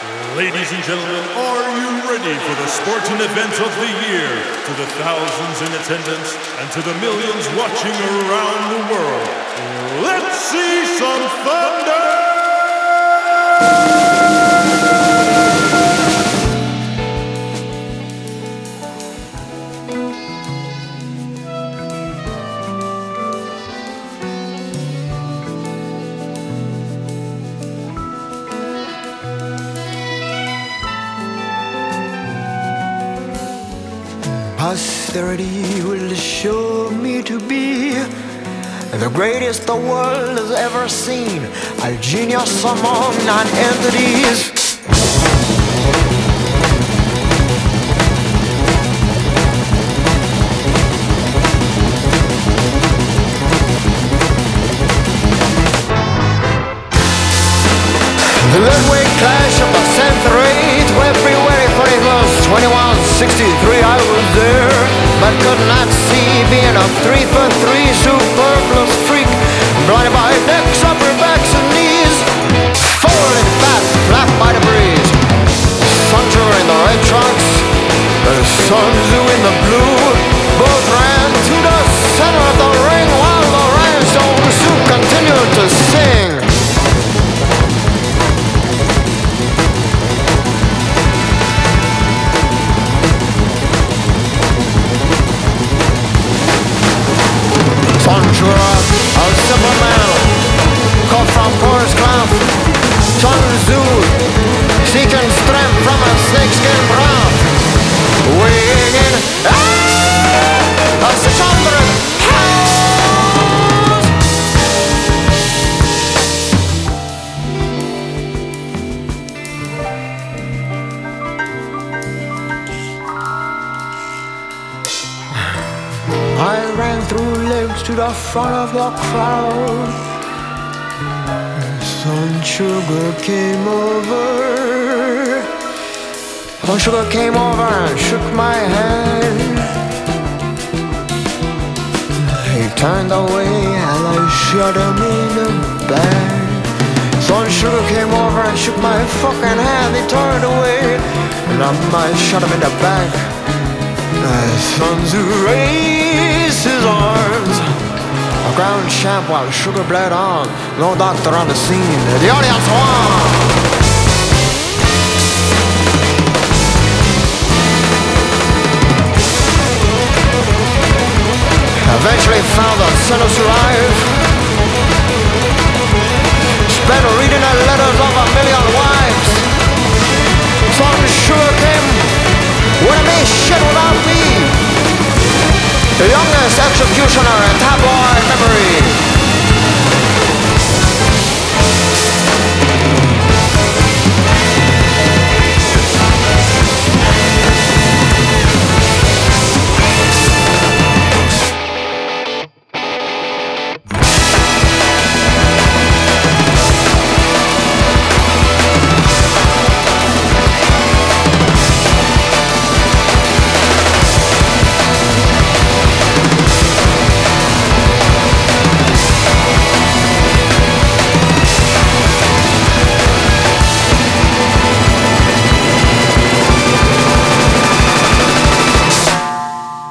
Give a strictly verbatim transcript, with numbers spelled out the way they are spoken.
Ladies and gentlemen, are you ready for the sporting event of the year? To the thousands in attendance and to the millions watching around the world, let's see some thunder! Posterity will show me to be the greatest the world has ever seen, a genius among non-entities. The midway clash of the century, February thirty-first, twenty-one sixty-three, I was there, but could not see, being a three foot three superfluous freak, blinded by necks, upper backs, and knees, falling fat, flapped by the breeze. Sancho in the red trunks, the Sun Tzu in the blue, both ran to the center of the ring while the rhinestone Sioux continued to sing. A simple man, cut from porous cloth. Sun Tzu, seeking strength from a snakeskin broth. Weighing in ah, a six hundred pounds. I ran through legs to the front of the crowd. Sun Sugar came over. Sun Sugar came over and shook my hand. He turned away and I shot him in the back. Sun Sugar came over and shook my fucking hand. He turned away and I shot him in the back. Sun Tzu raised his arms, a ground champ while Sugar bled on. No doctor on the scene, the audience won. Eventually found the sinners alive, spent reading the letters of a million wives. Sun Sugar came with a me shit without me, the youngest executioner in tabloid memory.